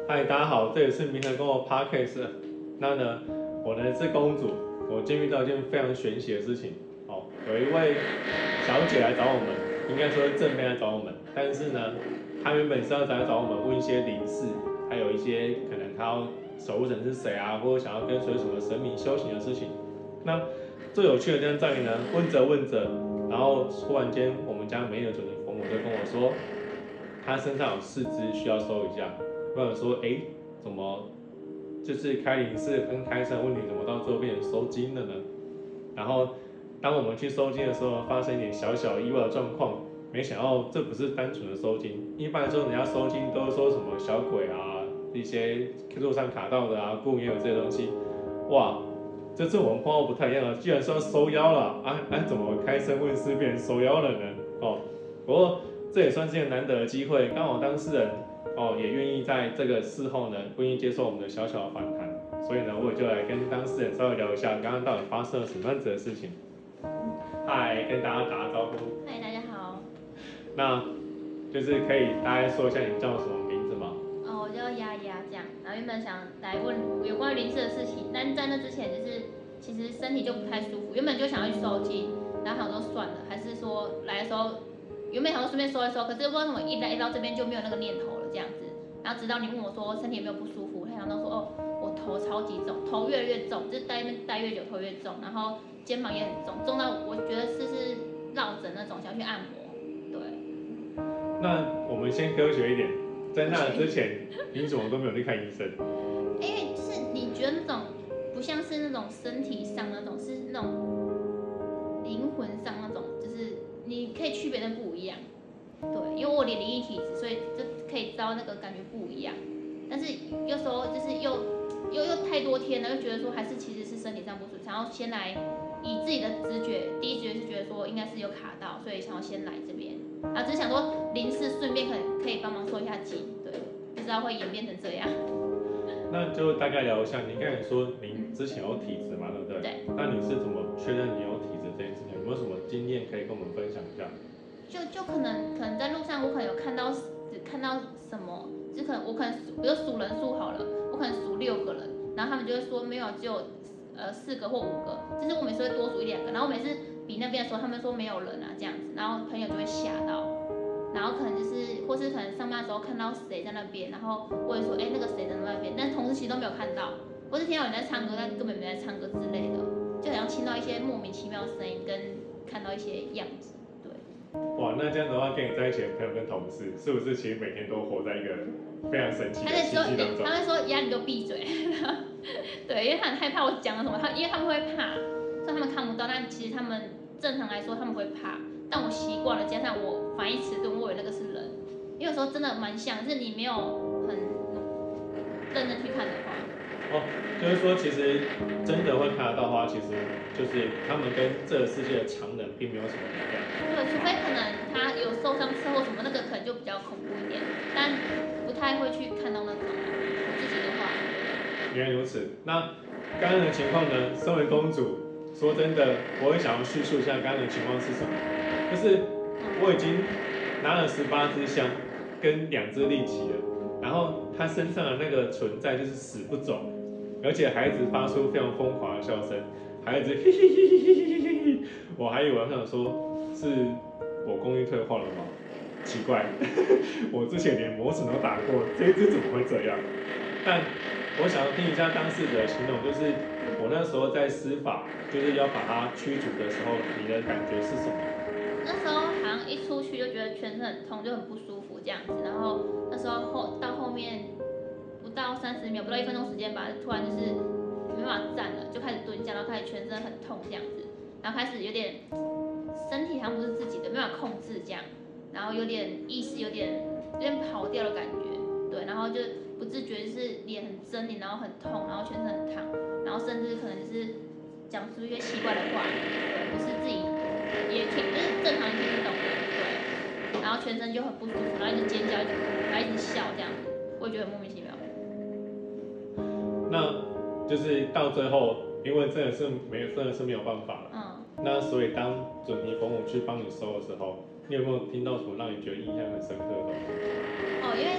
嗨，大家好，这里是明和公的 Podcast。那呢，我呢是公主，我今天遇到一件非常玄奇的事情。哦，有一位小姐来找我们，应该说是正妹来找我们，但是呢，她原本是要来找我们问一些灵事，还有一些可能她要守护神是谁啊，或者想要跟随什么神明修行的事情。那最有趣的地方在于呢，问着问着，然后忽然间我们家梅的准提佛母就跟我说，她身上有4只需要收一下。或者说，怎么就是开灵事跟开神问题，怎么到最后变成收金了呢？然后，当我们去收金的时候，发生一点小小意外的状况，没想到这不是单纯的收金。一般来说，人家收金都说什么小鬼啊，一些路上卡到的啊，故也有这些东西。哇，这次我们碰到不太一样了，居然说要收妖了怎么开神问事变成收妖了呢？不过这也算是一个难得的机会，刚好当事人。也愿意在这个事后呢，愿意接受我们的小小的访谈，所以呢，我也就来跟当事人稍微聊一下刚刚到底发生了什么样子的事情。嗨，跟大家打个招呼。 嗨，大家好。 那就是可以大概说一下你叫什么名字吗？ 我叫丫丫，这样。然后原本想来问有关于灵事的事情，但在那之前就是其实身体就不太舒服，原本就想要去收金，然后想说算了，还是说来的时候原本想说顺便收一收，可是不知道为什么一到这边就没有那个念头了这样子。然后直到你问我说身体有没有不舒服，我才想到说我头超级重，头越来越重，就是待那边待越久头越重，然后肩膀也很重，重到我觉得是落枕那种，想要去按摩。对。 那我们先科学一点，在那之前你怎么都没有去看医生？ 因为就是你觉得那种不像是那种身体上那种，是那种灵魂上那种，就是你可以区别的不一样。对，因为我有灵异体质，所以就可以知道那个感觉不一样。但是有时候就是又太多天了，又觉得说还是其实是身体上不舒服，想要先来以自己的直觉，第一直觉是觉得说应该是有卡到，所以想要先来这边。只是想说临时顺便可以帮忙收一下金，对，不知道会演变成这样。 那就大概聊一下，你刚才说您之前有体质嘛，对不对？ 对。 那你是怎么确认你有体质这件事情？有没有什么经验可以跟我们分享一下？ 就可能在路上，我可能有看到什么，就可能我可能比如数人数好了，我可能数6个人，然后他们就会说没有，只有4个或5个，就是我每次会多数1、2个，然后每次比那边的时候，他们说没有人啊这样子，然后朋友就会吓到，然后可能就是或是可能上班的时候看到谁在那边，然后我也说那个谁在那边，但同时其实都没有看到，或是听到有人在唱歌，但根本没在唱歌之类的，就好像听到一些莫名其妙的声音，跟看到一些样子。 哇，那这样的话，跟你在一起的朋友跟同事，是不是其实每天都活在一个非常神奇的奇迹当中？ 他会说“呀，你就闭嘴”，对，因为他很害怕我讲了什么，因为他们会怕，所以他们看不到。但其实他们正常来说他们会怕，但我习惯了，加上我反应迟钝，我以为那个是人，因为有时候真的蛮像，是你没有很认真去看的话。 就是说，其实真的会看得到的话，其实就是他们跟这个世界的常人并没有什么两样。 对，除非可能他有受伤车祸什么，那个可能就比较恐怖一点，但不太会去看到那种。我自己的话。 原来如此。那刚刚的情况呢？身为公主，说真的，我会想要叙述一下刚刚的情况是什么。就是我已经拿了18支香跟2支利旗了，然后他身上的那个存在就是死不走。而且孩子发出非常疯狂的笑声，孩子嘿嘿嘿嘿嘿嘿嘿，我还以为我想说是我功力退化了吗？奇怪，我之前连魔神都打过，这一只怎么会这样？但我想要听一下当事者的形容，就是我那时候在施法，就是要把它驱逐的时候，你的感觉是什么？ 那时候好像一出去就觉得全身很痛，就很不舒服这样子，然后那时候到后面。不到30秒，不到1分钟时间吧，突然就是没办法站了，就开始蹲下，然后开始全身很痛这样子，然后开始有点身体好像不是自己的，没办法控制这样，然后有点意识有点跑掉的感觉，对，然后就不自觉就是脸很狰狞，然后很痛，然后全身很烫，然后甚至可能就是讲出一些奇怪的话，对，不是自己也听，就是正常人听不懂的，对，然后全身就很不舒服，然后一直尖叫，一直哭，然后一直笑这样子，我也觉得很莫名其妙。 那就是到最后，因为真的是没有办法了。那所以当准提佛母去帮你收的时候，你有没有听到什么让你觉得印象很深刻的东西？ 因为到后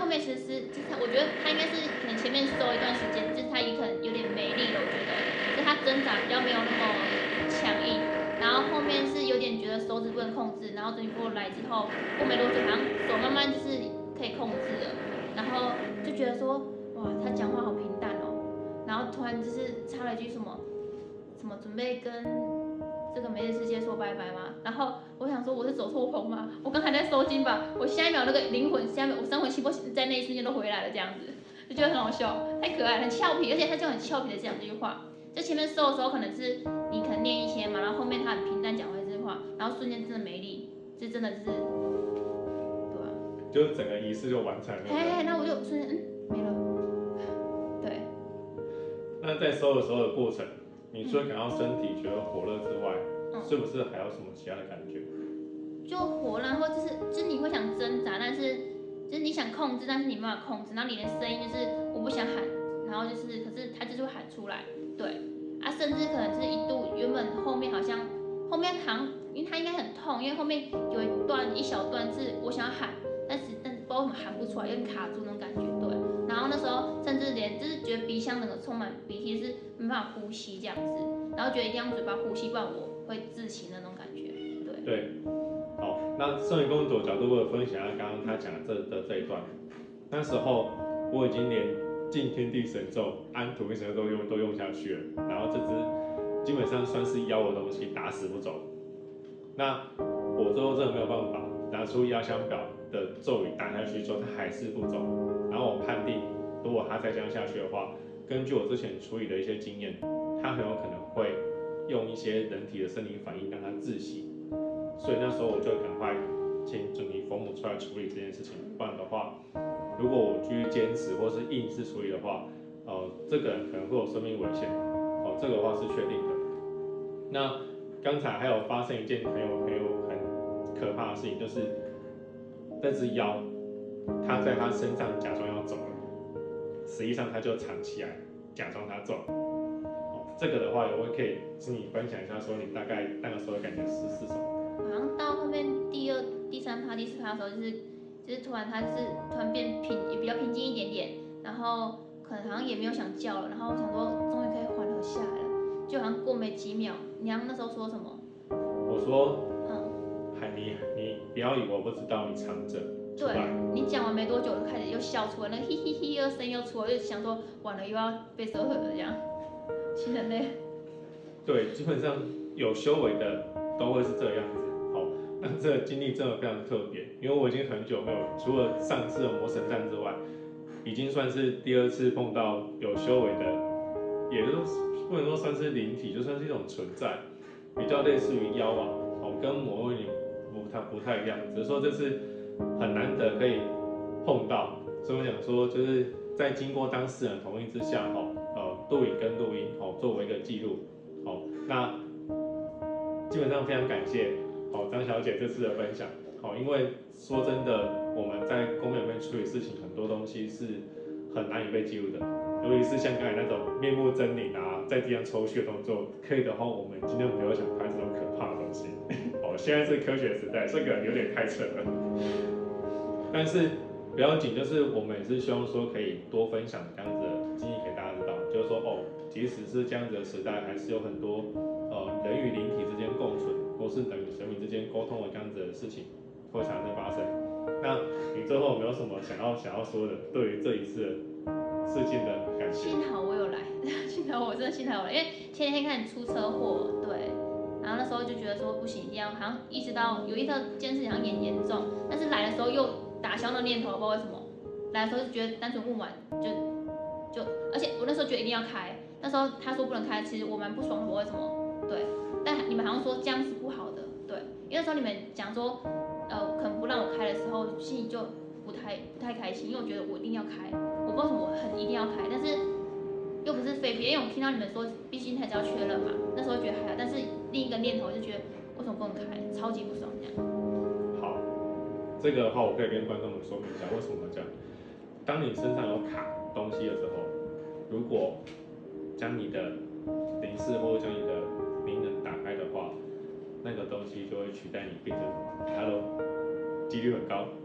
后面其实就是我觉得他应该是可能前面收一段时间，就是他也可能有点没力了，我觉得，就是他挣扎比较没有那么强硬，然后后面是有点觉得手指不能控制，然后整理过来之后，过没多久好像手慢慢就是可以控制了，然后就觉得说哇，他讲话好平淡哦，然后突然就是插了一句什么准备跟这个美丽世界说拜拜吗？然后我想说我是走错棚吗？我刚还在收金吧，我下一秒那个灵魂，下一秒我三魂七魄在那一瞬间都回来了，这样子就觉得很好笑，太可爱了，很俏皮，而且他就很俏皮的讲这句话。就前面收的时候可能是你可能念一些嘛，然后后面他很平淡讲回这句话，然后瞬间真的没力，是真的是，对啊， 就整个仪式就完成了。 嘿，那我就瞬间没了，对。 那在收的时候的过程，你除了感到身体觉得火热之外，是不是还有什么其他的感觉？ 就火热，然后就是你会想挣扎，但是就是你想控制，但是你没办法控制，然后你的声音就是我不想喊，然后就是可是他就是会喊出来，对啊，甚至可能是一度原本后面好像因为他应该很痛，因为后面有一小段是我想要喊，但是不知道为什么喊不出来，有点卡住那种感觉，对。然后那时候甚至连就是觉得鼻腔整个充满鼻涕，是没办法呼吸这样子，然后觉得一定要用嘴巴呼吸，不然我会窒息那种感觉，对。 对，好，那身为公主的角度，我有分享一下刚刚他讲的这一段。那时候我已经连敬天地神咒、安土神咒都用下去了，然后这只基本上算是妖的东西打死不走。那我最后真的没有办法拿出压箱表的咒语打下去之后，它还是不走。然后我判定，如果它再这样下去的话，根据我之前处理的一些经验，它很有可能会用一些人体的生理反应让它窒息。所以那时候我就赶快请准尼佛母出来处理这件事情，不然的话，如果我继续坚持或是硬是处理的话，这个人可能会有生命危险，这个的话是确定的。那刚才还有发生一件很可怕的事情，就是那只妖，它在它身上假装要走了，实际上它就藏起来，假装它走了。这个的话，我可以请你分享一下，说你大概那个时候的感觉是什么？ 好像到后面第二、第三趴、第四趴的时候，就是突然变也比较平静一点点，然后可能好像也没有想叫了，然后我想说终于可以缓和下来了，就好像过没几秒，你刚刚那时候说什么？ 我说，你不要以为我不知道，你藏着。 对，你讲完没多久就开始又笑出来，那个嘿嘿嘿的声音又出来，就想说完了又要被折合了这样，心很累。 对，基本上有修为的都会是这个样子。好，那这个经历真的非常特别，因为我已经很久没有，除了上次的魔神战之外，已经算是第二次碰到有修为的，也就是不能说算是灵体，就算是一种存在，比较类似于妖啊，跟魔有点不太一样，只是说这次很难得可以碰到，所以我想说就是在经过当事人同意之下，录影跟录音，作为一个记录。好，那基本上非常感谢张小姐这次的分享。因为说真的，我们在公园里面处理事情，很多东西是很难以被记录的，尤其是像刚才那种面目狰狞啊，在地上抽血的动作，可以的话，我们尽量不要想拍这种可怕的东西。现在是科学时代，这个有点太扯了。但是不要紧，就是我们也是希望说可以多分享这样子的经历给大家知道，就是说即使是这样子的时代，还是有很多人与灵体之间共存，或是人与神明之间沟通的这样子的事情会常常发生。那你最后有没有什么想要说的？对于这一次的事件的感觉？ 幸好我有来，幸好我真的幸好有来，因为前几天开始出车祸，对，然后那时候就觉得说不行，一定要好像意识到有一件事情好像严重，但是来的时候又打消那念头，不知道为什么，来的时候就觉得单纯问完就，而且我那时候觉得一定要开，那时候他说不能开，其实我蛮不爽的，我为什么？对，但你们好像说这样是不好的，对，因为那时候你们讲说，可能不让我开的时候，心里就不太开心，因为我觉得我一定要开，我不知道为什么我很一定要开，但是又不是非必，因为我听到你们说，毕竟还是要确认嘛，那时候觉得还好，但是另一个念头就觉得为什么不能开，超级不爽这样。 好，这个的话我可以跟观众们说明一下为什么这样。当你身上有卡东西的时候，如果将你的灵视或者将你的灵能打开的话，那个东西就会取代你变成 Hello，几率很高，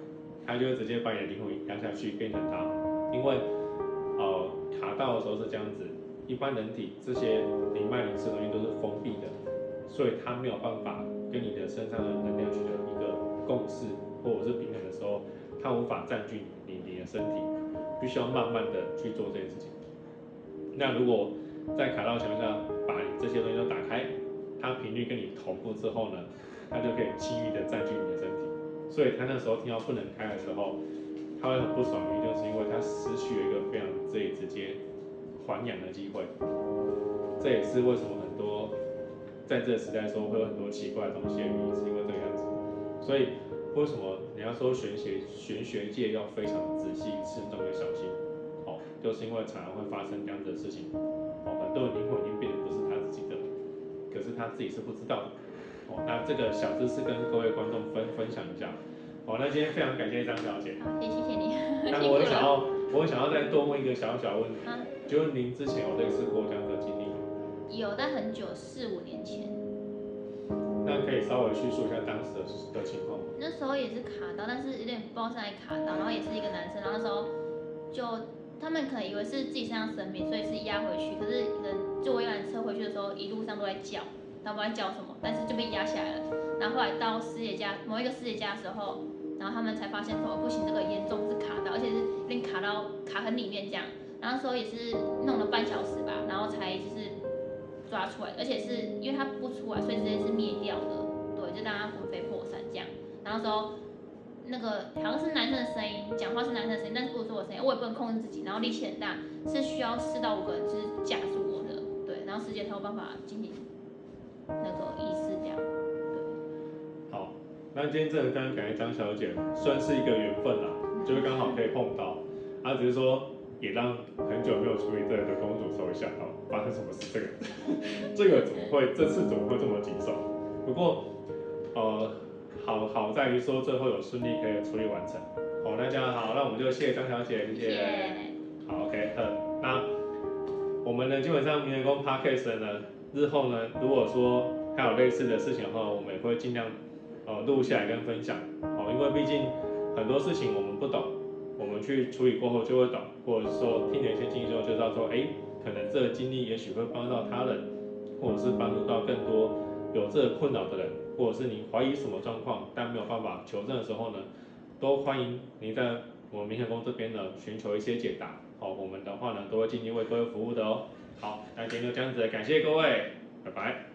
它就会直接把你的灵魂压下去，变成它。因为卡到的时候是这样子，一般人体这些灵脉灵吃的东西都是封闭的，所以它没有办法跟你的身上的能量取得一个共识或者是平衡的时候，它无法占据你的身体，必须要慢慢的去做这件事情。那如果在卡到情况下，把你这些东西都打开，它频率跟你同步之后呢，它就可以轻易的占据你的身体。所以他那时候听到不能开的时候，他会很不爽，原因就是因为他失去了一个非常可以直接还阳的机会。这也是为什么很多在这个时代说会有很多奇怪的东西的原因，是因为这个样子。所以为什么你要说玄学界要非常仔细、慎重跟小心？就是因为常常会发生这样子的事情。很多人灵魂已经变得不是他自己的，可是他自己是不知道的。那这个小知识跟各位观众分享一下。那今天非常感谢张小姐。 好，谢谢你。 那我想要再多问一个小问题，就是您之前有类似过这样的经历吗？ 有，但很久，4、5年前。 那可以稍微叙述一下当时的情况吗？ 那时候也是卡到，但是有点不知道是哪里卡到，然后也是一个男生，然后那时候就他们可能以为是自己身上生病，所以是压回去，可是可能坐游览车回去的时候，一路上都在叫，然后不知道叫什么，但是就被压下来了。然后后来到师姐家某一个师姐家的时候，然后他们才发现说不行，这个严重是卡到，而且是有点卡很里面这样。然后那时候也是弄了半小时吧，然后才就是抓出来，而且是因为它不出来，所以直接是灭掉的，对，就让它魂飞魄散这样。然后那时候那个好像是男生的声音，讲话是男生的声音，但是不是我的声音，我也不能控制自己，然后力气很大，是需要4到5个人就是架住我的，对，然后师姐才有办法进行那个仪式这样，对。 好，那今天真的非常感谢张小姐，算是一个缘分啦，就是刚好可以碰到，只是说也让很久没有处理这个的公主稍微吓到，发生什么事这个这次怎么会这么棘手？不过好在于说最后有顺利可以处理完成。那这样好，那我们就谢谢张小姐，谢谢。好 ，OK，那我们呢基本上名人宫 Podcast 呢，日后呢如果说还有类似的事情的话，我们也会尽量录下来跟分享。因为毕竟很多事情我们不懂，我们去处理过后就会懂，或者是说听了一些经历之后就知道说，可能这个经历也许会帮到他人，或者是帮助到更多有这个困扰的人，或者是你怀疑什么状况但没有办法求证的时候呢，都欢迎你在我们明天宫这边呢寻求一些解答。我们的话呢都会尽力为各位服务的哦。好，那今天就这样子，感谢各位，拜拜。